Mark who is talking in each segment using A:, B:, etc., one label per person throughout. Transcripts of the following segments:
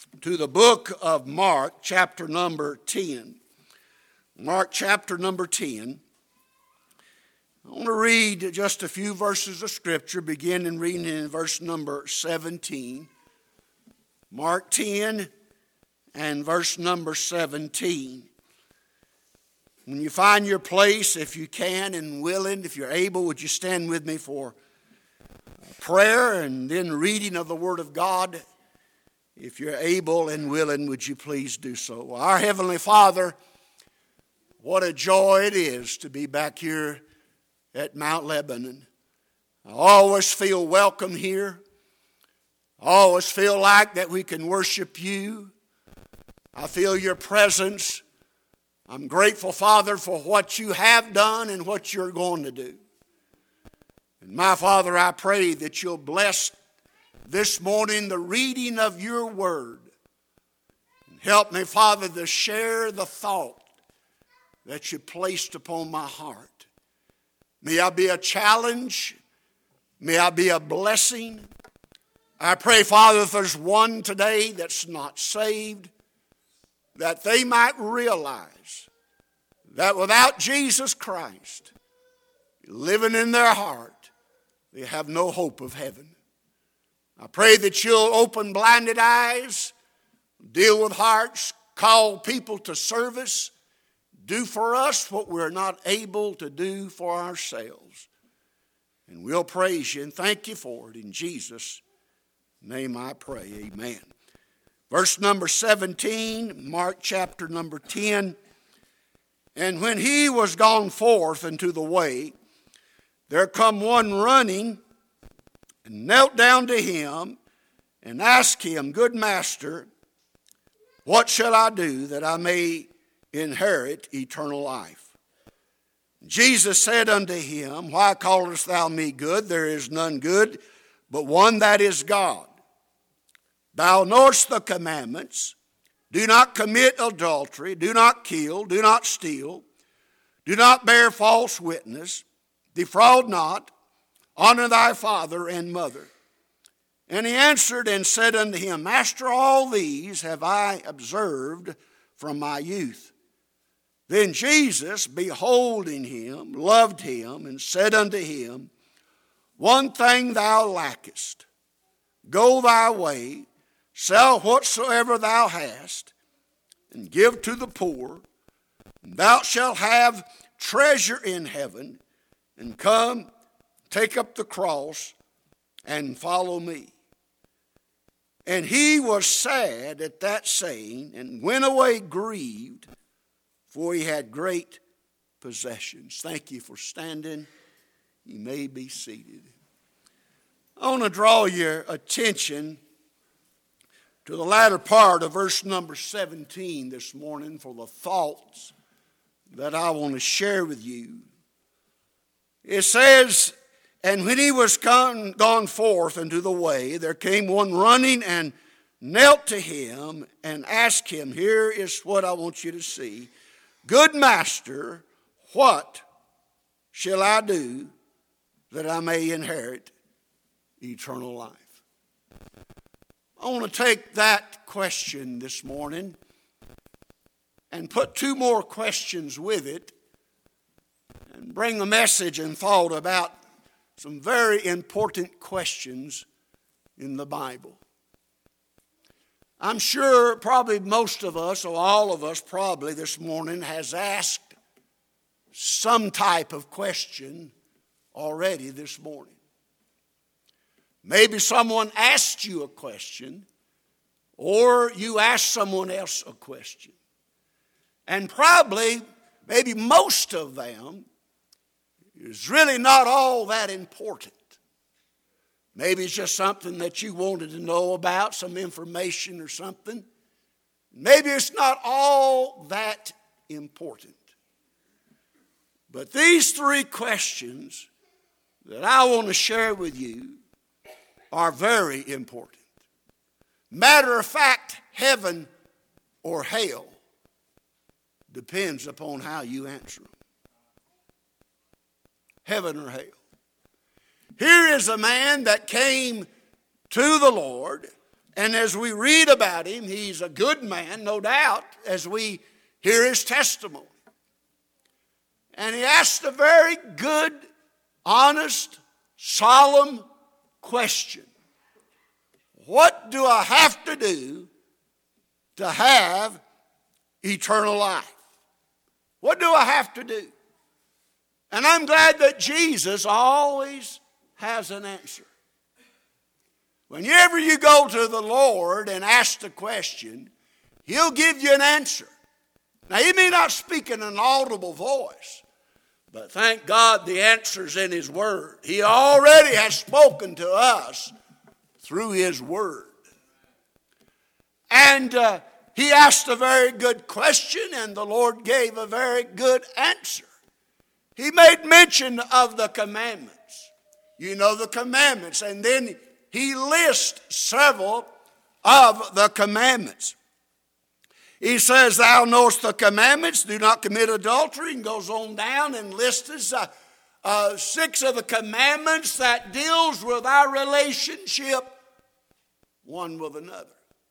A: to the book of Mark, chapter number 10. Mark, chapter number 10. I want to read just a few verses of Scripture, beginning reading in verse number 17. Mark 10 and verse number 17. When you find your place, if you can and willing, if you're able, would you stand with me for prayer and then reading of the Word of God? If you're able and willing, would you please do so? Our Heavenly Father, what a joy it is to be back here at Mount Lebanon. I always feel welcome here. I always feel like that we can worship you. I feel your presence. I'm grateful, Father, for what you have done and what you're going to do. And my Father, I pray that you'll bless this morning the reading of your word. And help me, Father, to share the thought that you placed upon my heart. May I be a challenge. May I be a blessing. I pray, Father, if there's one today that's not saved, that they might realize that without Jesus Christ living in their heart, they have no hope of heaven. I pray that you'll open blinded eyes, deal with hearts, call people to service, do for us what we're not able to do for ourselves. And we'll praise you and thank you for it. In Jesus' name I pray, amen. Verse number 17, Mark chapter number 10. And when he was gone forth into the way, there come one running and knelt down to him and asked him, Good master, what shall I do that I may inherit eternal life? Jesus said unto him, Why callest thou me good? There is none good but one, that is God. Thou knowest the commandments. Do not commit adultery. Do not kill. Do not steal. Do not bear false witness. Defraud not. Honor thy father and mother. And he answered and said unto him, Master, all these have I observed from my youth. Then Jesus, beholding him, loved him, and said unto him, One thing thou lackest. Go thy way, sell whatsoever thou hast, and give to the poor, and thou shalt have treasure in heaven, and come, take up the cross, and follow me. And he was sad at that saying, and went away grieved, for he had great possessions. Thank you for standing. You may be seated. I want to draw your attention to the latter part of verse number 17 this morning for the thoughts that I want to share with you. It says, And when he was gone forth into the way, there came one running and knelt to him and asked him, Here is what I want you to see. Good master, what shall I do that I may inherit eternal life? I want to take that question this morning and put two more questions with it and bring a message and thought about some very important questions in the Bible. I'm sure probably most of us, or all of us probably this morning, has asked some type of question already this morning. Maybe someone asked you a question, or you asked someone else a question. And probably, maybe most of them is really not all that important. Maybe it's just something that you wanted to know about, some information or something. Maybe it's not all that important. But these three questions that I want to share with you are very important. Matter of fact, heaven or hell depends upon how you answer them. Heaven or hell. Here is a man that came to the Lord And as we read about him, he's a good man, no doubt, as we hear his testimony. And he asked a very good, honest, solemn question. What do I have to do to have eternal life? What do I have to do? And I'm glad that Jesus always has an answer. Whenever you go to the Lord and ask the question, He'll give you an answer. Now, He may not speak in an audible voice, but thank God the answer's in His Word. He already has spoken to us through His Word. And he asked a very good question, and the Lord gave a very good answer. He made mention of the commandments. You know the commandments. And then he lists several of the commandments. He says, thou knowest the commandments, do not commit adultery, and goes on down and lists 6 of the commandments that deals with our relationship one with another.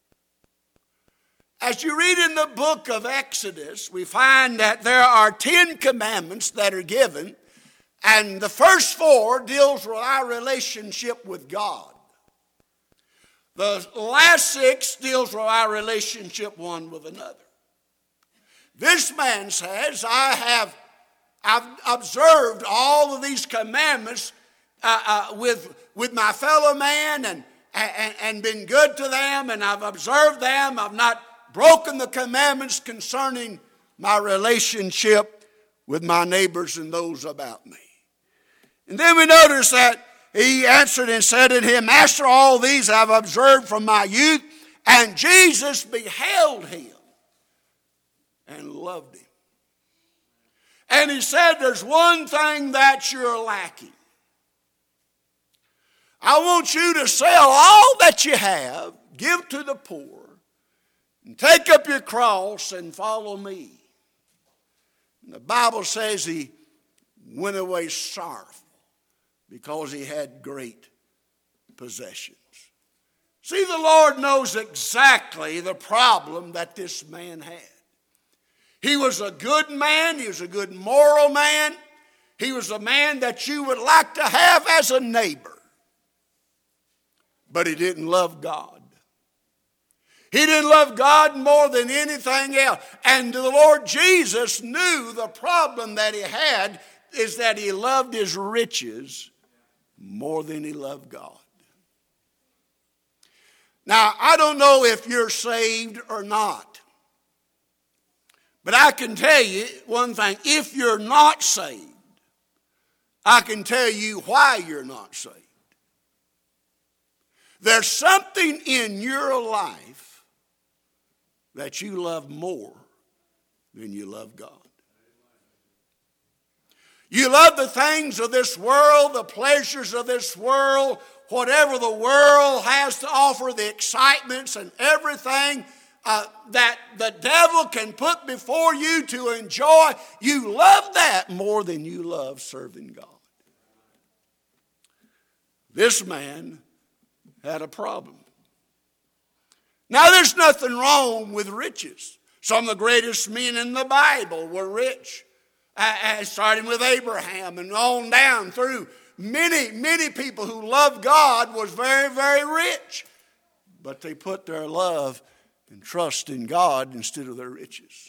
A: As you read in the book of Exodus, we find that there are 10 commandments that are given, and the first 4 deals with our relationship with God. The last 6 deals with our relationship one with another. This man says, I've observed all of these commandments with my fellow man and been good to them, and I've observed them. I've not broken the commandments concerning my relationship with my neighbors and those about me. And then we notice that he answered and said to him, Master, all these I've observed from my youth. And Jesus beheld him and loved him. And he said, there's one thing that you're lacking. I want you to sell all that you have, give to the poor, and take up your cross and follow me. And the Bible says he went away sorrowful because he had great possessions. See, the Lord knows exactly the problem that this man had. He was a good man. He was a good moral man. He was a man that you would like to have as a neighbor. But he didn't love God. He didn't love God more than anything else. And the Lord Jesus knew the problem that he had is that he loved his riches more than he loved God. Now, I don't know if you're saved or not. But I can tell you one thing. If you're not saved, I can tell you why you're not saved. There's something in your life that you love more than you love God. You love the things of this world, the pleasures of this world, whatever the world has to offer, the excitements and everything that the devil can put before you to enjoy. You love that more than you love serving God. This man had a problem. Now, there's nothing wrong with riches. Some of the greatest men in the Bible were rich, starting with Abraham and on down through. Many people who loved God was very, very rich. But they put their love and trust in God instead of their riches.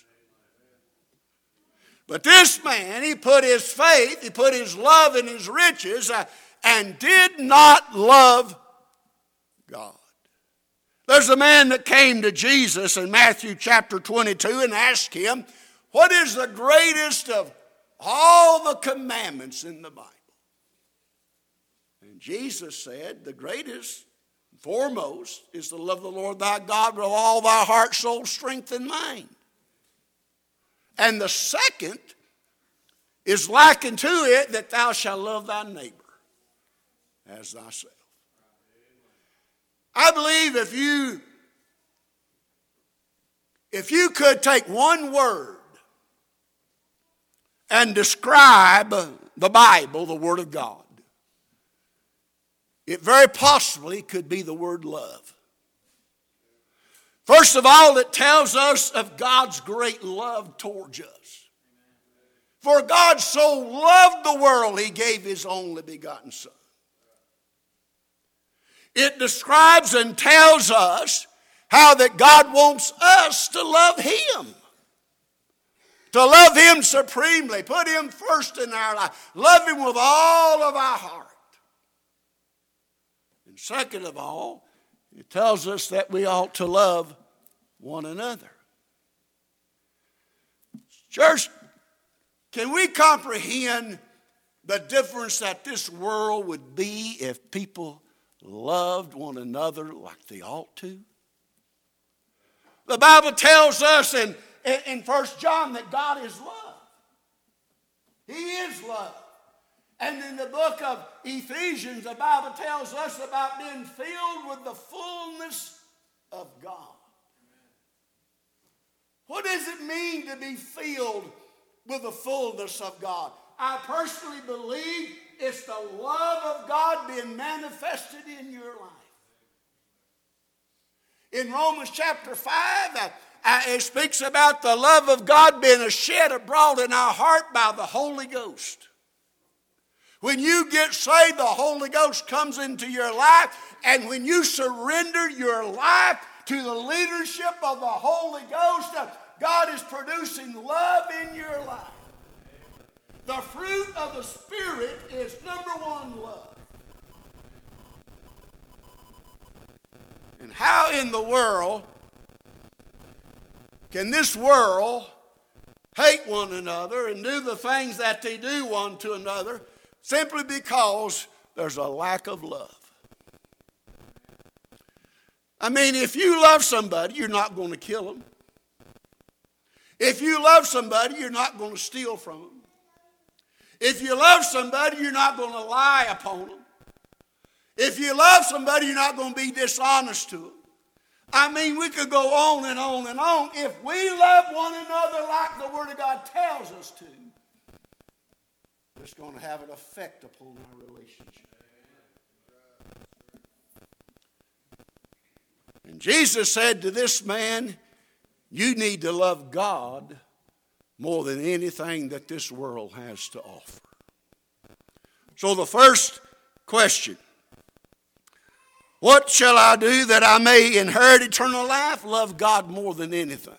A: But this man, he put his faith, he put his love in his riches and did not love God. There's a man that came to Jesus in Matthew chapter 22 and asked him, what is the greatest of all the commandments in the Bible? And Jesus said, the greatest, foremost, is to love the Lord thy God with all thy heart, soul, strength, and mind. And the second is likened to it that thou shalt love thy neighbor as thyself. I believe if you could take one word and describe the Bible, the Word of God, it very possibly could be the word love. First of all, it tells us of God's great love towards us. For God so loved the world, He gave His only begotten Son. It describes and tells us how that God wants us to love Him. To love Him supremely. Put Him first in our life. Love Him with all of our heart. And second of all, it tells us that we ought to love one another. Church, can we comprehend the difference that this world would be if people loved one another like they ought to? The Bible tells us in 1 John that God is love. He is love. And in the book of Ephesians, the Bible tells us about being filled with the fullness of God. What does it mean to be filled with the fullness of God? I personally believe it's the love of God being manifested in your life. In Romans chapter 5, it speaks about the love of God being shed abroad in our heart by the Holy Ghost. When you get saved, the Holy Ghost comes into your life, and when you surrender your life to the leadership of the Holy Ghost, God is producing love in your life. The fruit of the Spirit is number one, love. And how in the world can this world hate one another and do the things that they do one to another simply because there's a lack of love? I mean, if you love somebody, you're not going to kill them. If you love somebody, you're not going to steal from them. If you love somebody, you're not going to lie upon them. If you love somebody, you're not going to be dishonest to them. I mean, we could go on and on and on. If we love one another like the Word of God tells us to, it's going to have an effect upon our relationship. And Jesus said to this man, you need to love God more than anything that this world has to offer. So the first question, what shall I do that I may inherit eternal life? Love God more than anything.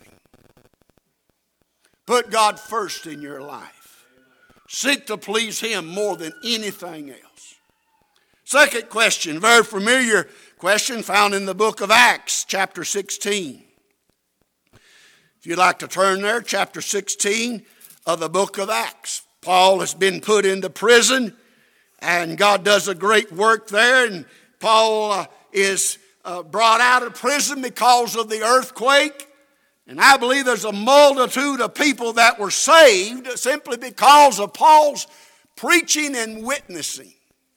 A: Put God first in your life. Seek to please Him more than anything else. Second question, very familiar question found in the book of Acts, chapter 16. If you'd like to turn there, chapter 16 of the book of Acts. Paul has been put into prison, and God does a great work there, and Paul is brought out of prison because of the earthquake. And I believe there's a multitude of people that were saved simply because of Paul's preaching and witnessing.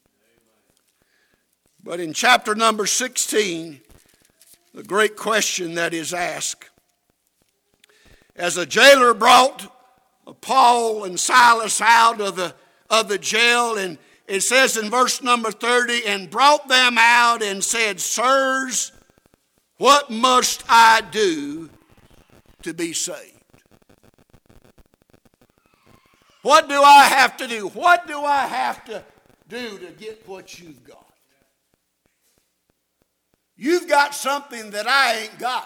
A: But in chapter number 16, the great question that is asked, as a jailer brought Paul and Silas out of the jail, and it says in verse number 30, and brought them out and said, sirs, what must I do to be saved? What do I have to do? What do I have to do to get what you've got? You've got something that I ain't got.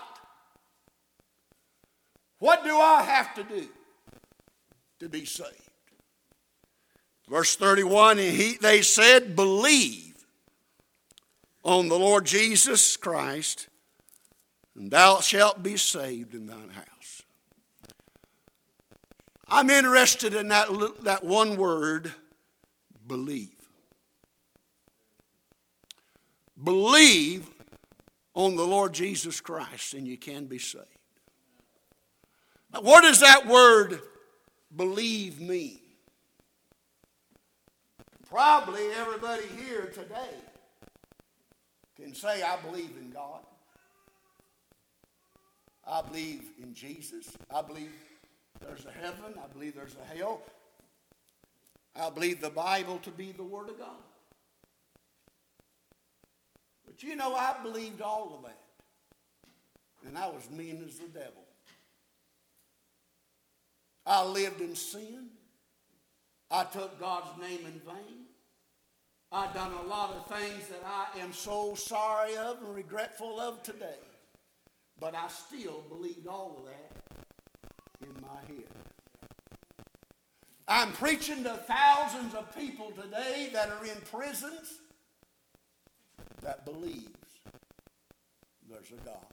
A: What do I have to do to be saved? Verse 31, and they said, believe on the Lord Jesus Christ, and thou shalt be saved in thine house. I'm interested in that one word, believe. Believe on the Lord Jesus Christ, and you can be saved. Now, what does that word believe mean? Probably everybody here today can say, I believe in God. I believe in Jesus. I believe there's a heaven. I believe there's a hell. I believe the Bible to be the Word of God. But you know, I believed all of that And I was mean as the devil. I lived in sin. I took God's name in vain. I've done a lot of things that I am so sorry of and regretful of today. But I still believed all of that in my head. I'm preaching to thousands of people today that are in prisons that believes there's a God.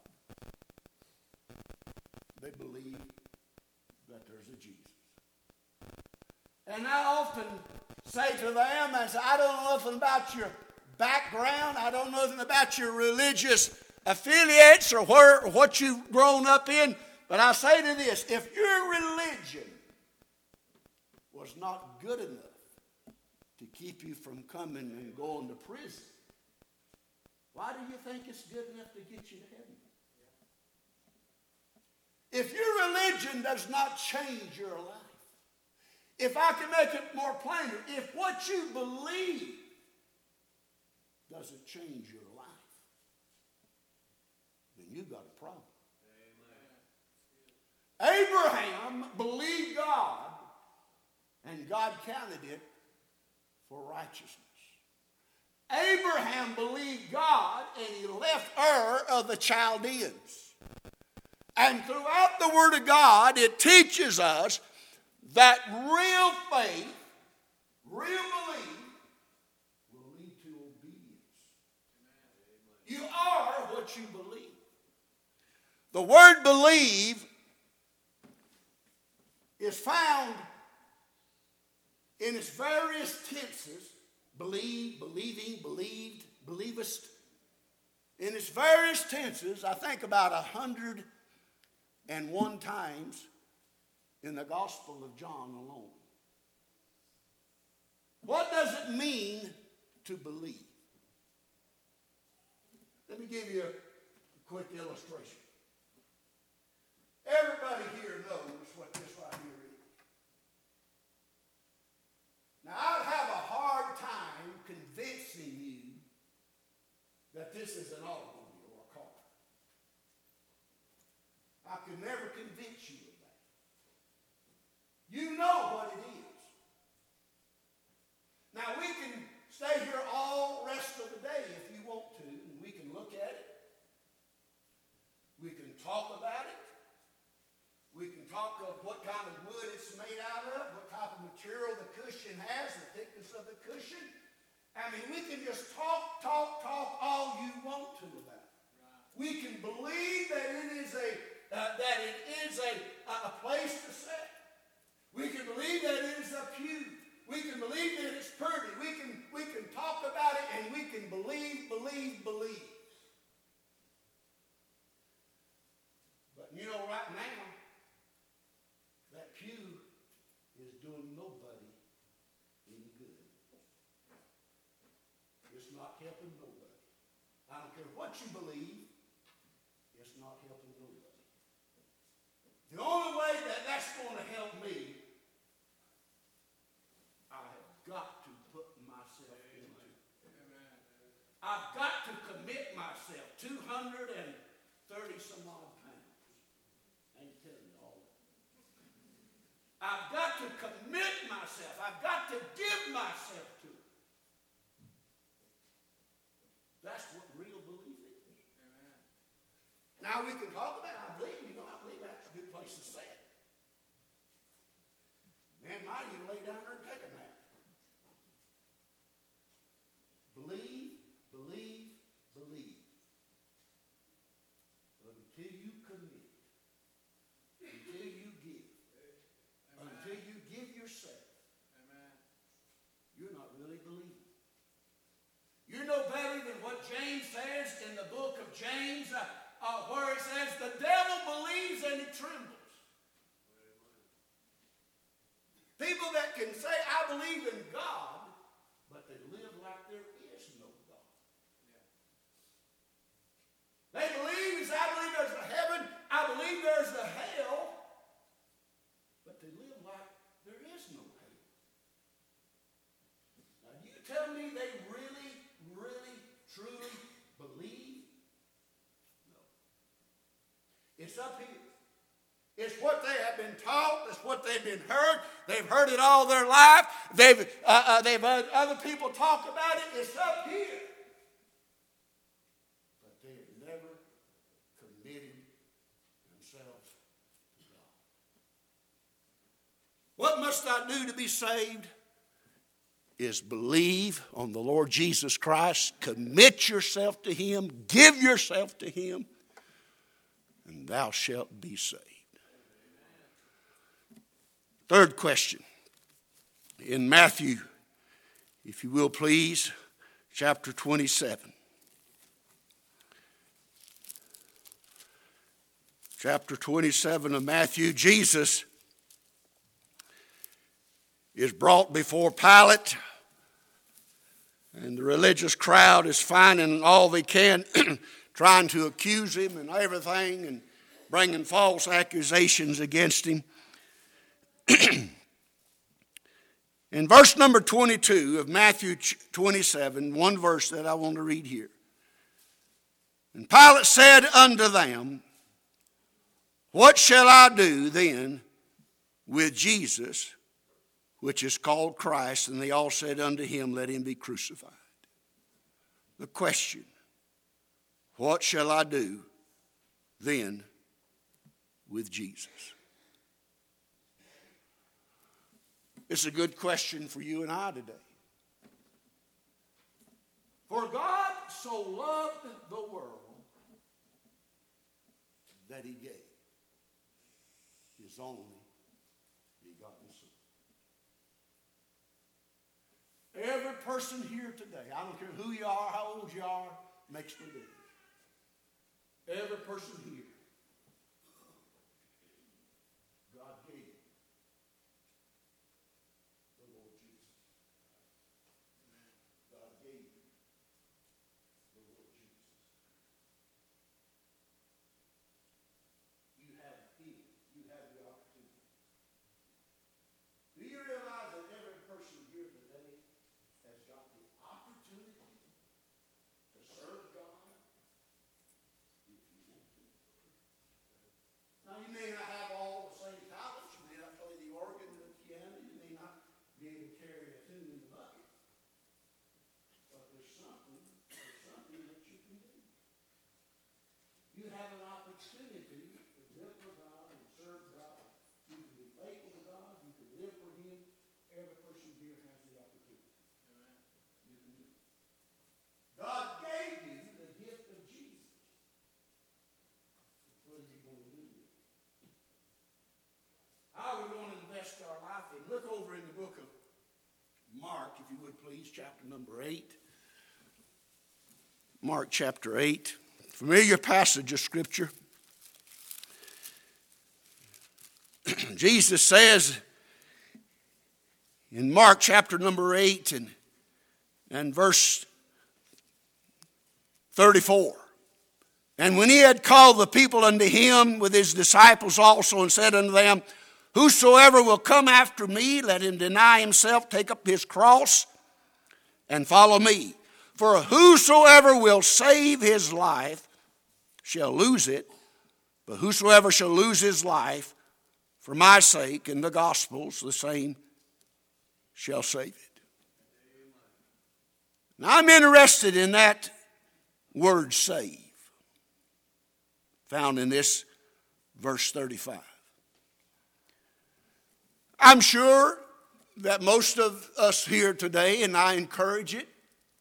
A: They believe that there's a Jesus. And I often say to them, I say, I don't know nothing about your background. I don't know nothing about your religious affiliates or what you've grown up in. But I say to this, if your religion was not good enough to keep you from coming and going to prison, why do you think it's good enough to get you to heaven? If your religion does not change your life, if I can make it more plainer, if what you believe doesn't change your life, then you've got a problem. Amen. Abraham believed God, and God counted it for righteousness. Abraham believed God, and he left Ur of the Chaldeans. And throughout the Word of God, it teaches us that real faith, real belief, will lead to obedience. You are what you believe. The word believe is found in its various tenses. Believe, believing, believed, believest. In its various tenses, I think about 101 times in the Gospel of John alone. What does it mean to believe? Let me give you a quick illustration. Everybody here knows what this right here is. Now, I'd have a hard time convincing you that this is an automobile or a car. I could never convince you of that. You know what it is. Now, we can stay here all rest of the day if you want to, and we can look at it. We can talk about it. We can talk of what kind of wood it's made out of, what type of material the cushion has, the thickness of the cushion. I mean, we can just talk all you want to about it. We can believe that it is a place to sit. We can believe that it is a pew. We can believe that it's pretty. We can talk about it, and we can believe. But you know, right now, that pew is doing nobody any good. It's not helping nobody. I don't care what you believe, it's not helping nobody. The only way that that's going to help me, I have got to put myself into it. I've got to commit myself 230 some odd pounds. I ain't telling you all that. I've got to commit myself. I've got to give myself to it. That's what real belief is. Amen. Now we can talk about it. I believe that's a good place to say it. Man, might you lay down there and take a nap. Believe. But until you commit, until you give, until you give yourself, you're not really believing. You're no better than what James says in the book of James, where it says, the devil believes and he trembles. People that can say, I believe in God, but they live like there is no God. They believe, I believe there's a heaven, I believe there's a hell, but they live like there is no hell. Now, you tell me they really, truly believe? No. It's up here. It's what they have been taught. It's what they've been heard. They've heard it all their life. They've heard other people talk about it. It's up here. But they have never committed themselves to God. What must I do to be saved? Is believe on the Lord Jesus Christ, commit yourself to Him, give yourself to Him, and thou shalt be saved. Third question. In Matthew, if you will please, chapter 27. Chapter 27 of Matthew, Jesus is brought before Pilate, and the religious crowd is finding all they can, trying to accuse him and everything, and bringing false accusations against him. In verse number 22 of Matthew 27, one verse that I want to read here. And Pilate said unto them, What shall I do then with Jesus, which is called Christ? And they all said unto him, Let him be crucified. The question, what shall I do then with Jesus? It's a good question for you and I today. For God so loved the world that He gave His only begotten Son. Every person here today, I don't care who you are, how old you are, makes no difference. Every person here, God gave the Lord Jesus. God gave the Lord Jesus. You have Him. You have the opportunity. Do you realize that every person here today has got the opportunity to serve God if you want to? Now, you may not have all the same talents. You may not play the organ or the piano. You may not be able to carry a tune in the bucket. But there's something that you can do. You have an opportunity to live for God and serve God. You can be faithful to God. You can live for Him. Every person here has the opportunity. Amen. You can do it. God gave you the gift of Jesus. What are you going to do with it? How are we going to invest our life in? Look over in the book of Mark, if you would please, chapter number 8. Mark chapter 8. Familiar passage of Scripture. Jesus says in Mark chapter number 8 and verse 34. And when he had called the people unto him with his disciples also, and said unto them, Whosoever will come after me, let him deny himself, take up his cross, and follow me. For whosoever will save his life shall lose it, but whosoever shall lose his life for my sake and the gospel's, the same shall save it. Now I'm interested in that word save, found in this verse 35. I'm sure that most of us here today, and I encourage it,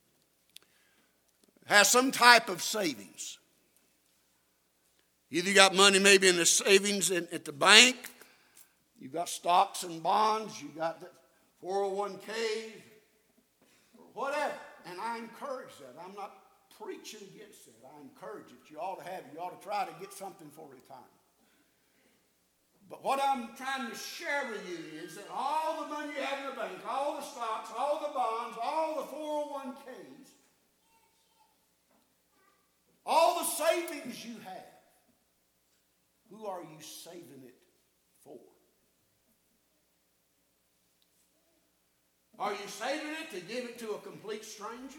A: has some type of savings. Either you got money maybe in the savings at the bank, you got stocks and bonds, you got the 401k, or whatever. And I encourage that. I'm not preaching against it. I encourage it. You ought to have it. You ought to try to get something for retirement. But what I'm trying to share with you is that all the money you have in the bank, all the stocks, all the bonds, all the 401ks, all the savings you have, who are you saving it for? Are you saving it to give it to a complete stranger?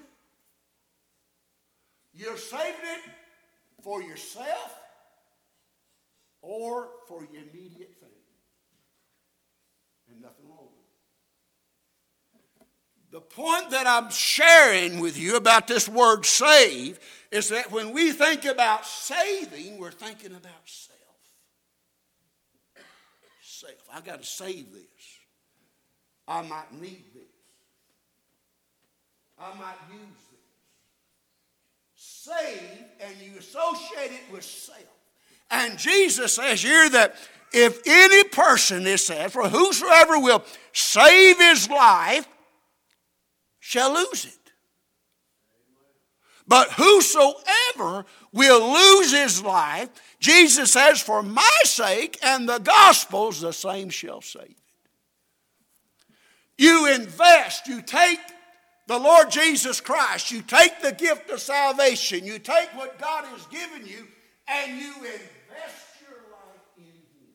A: You're saving it for yourself? or for your immediate family. And nothing wrong with it. The point that I'm sharing with you about this word save is that when we think about saving, we're thinking about self. Self. I got to save this. I might need this. I might use this. Save, and you associate it with self. And Jesus says here that if any person, it says, for whosoever will save his life shall lose it. But whosoever will lose his life, Jesus says, for my sake and the gospel's, the same shall save it. You invest, you take the Lord Jesus Christ, you take the gift of salvation, you take what God has given you, and you invest your life in Him.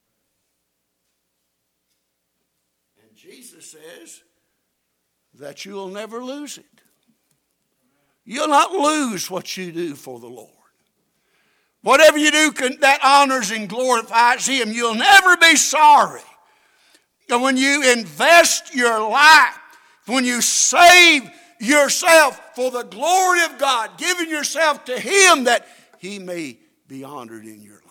A: And Jesus says that you'll never lose it. You'll not lose what you do for the Lord. Whatever you do that honors and glorifies Him, you'll never be sorry. And when you invest your life, when you save yourself for the glory of God, giving yourself to Him that He may be honored in your life.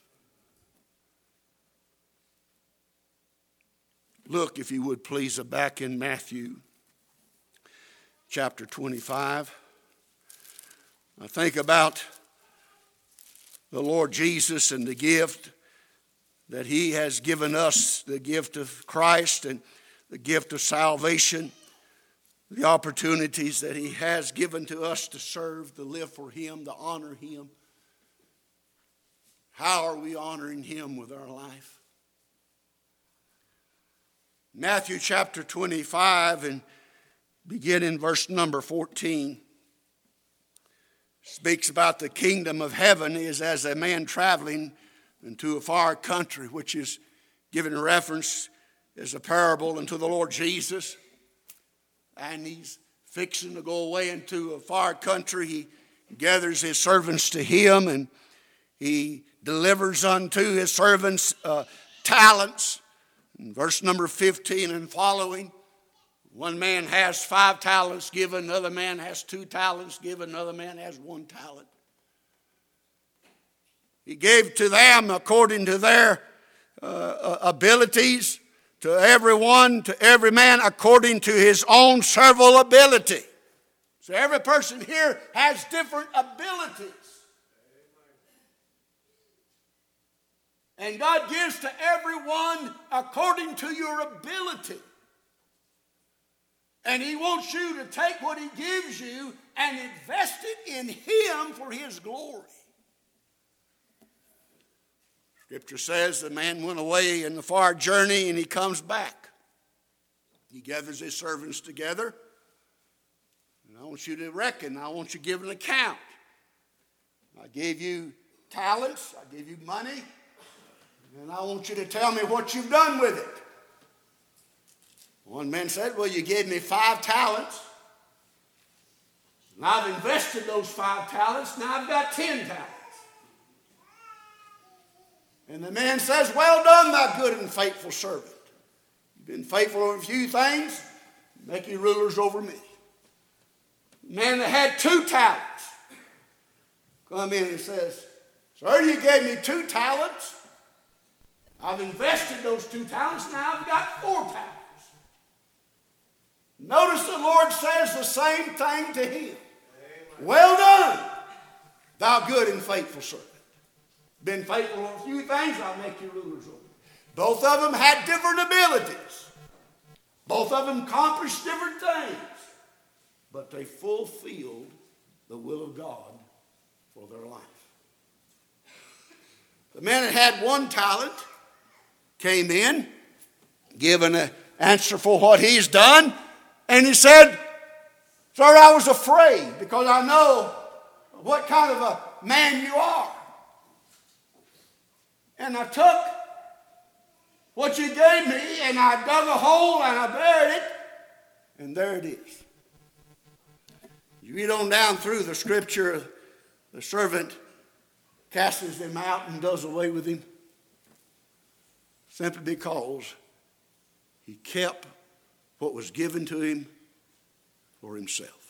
A: Look, if you would please, back in Matthew chapter 25. I think about the Lord Jesus and the gift that He has given us, the gift of Christ and the gift of salvation, the opportunities that He has given to us to serve, to live for Him, to honor Him. How are we honoring Him with our life? Matthew chapter 25 and begin in verse number 14. Speaks about the kingdom of heaven is as a man traveling into a far country, which is given reference as a parable unto the Lord Jesus. And he's fixing to go away into a far country. He gathers his servants to him, and he delivers unto his servants talents. In verse number 15 and following, one man has 5 talents given, another man has 2 talents given, another man has 1 talent. He gave to them according to their abilities, to everyone, to every man according to his own several ability. So every person here has different abilities. And God gives to everyone according to your ability. And He wants you to take what He gives you and invest it in Him for His glory. Scripture says the man went away in the far journey and he comes back. He gathers his servants together. And I want you to reckon. I want you to give an account. I gave you talents. I gave you money. And I want you to tell me what you've done with it. One man said, well, you gave me 5 talents. And I've invested those 5 talents. Now I've got 10 talents. And the man says, well done, thou good and faithful servant. You've been faithful over a few things. Make you rulers over me. The man that had 2 talents come in and says, sir, you gave me 2 talents. I've invested those 2 talents. Now I've got 4 talents. Notice the Lord says the same thing to him. Amen. Well done, thou good and faithful servant. Been faithful on a few things, I'll make you rulers over. Both of them had different abilities. Both of them accomplished different things. But they fulfilled the will of God for their life. The man that had 1 talent came in, given an answer for what he's done. And he said, sir, I was afraid because I know what kind of a man you are. And I took what you gave me and I dug a hole and I buried it. And there it is. You read on down through the scripture, the servant casts them out and does away with him? Simply because he kept what was given to him for himself.